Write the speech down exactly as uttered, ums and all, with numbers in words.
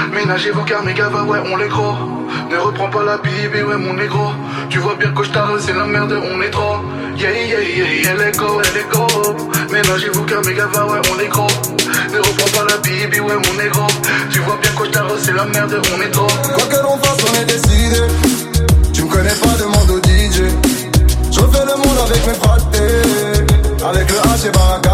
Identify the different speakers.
Speaker 1: Ménagez vos cars, mes gars, ouais, on les gros. Ne reprends pas la bibi, ouais, mon négro. Tu vois bien que je t'arrête, c'est la merde, on est trop. Yeah, yeah, yeah, elle est go, elle est go. Ménagez vos cars, mes gars, ouais, on est gros. Ne reprends pas la bibi, ouais, mon négro. Tu vois bien que je t'arrête, c'est la merde, on est trop.
Speaker 2: Quoi que l'on fasse, on est décidé. Tu me connais pas, demande au D J. Je refais le monde avec mes fratés. Avec le H et Baraka.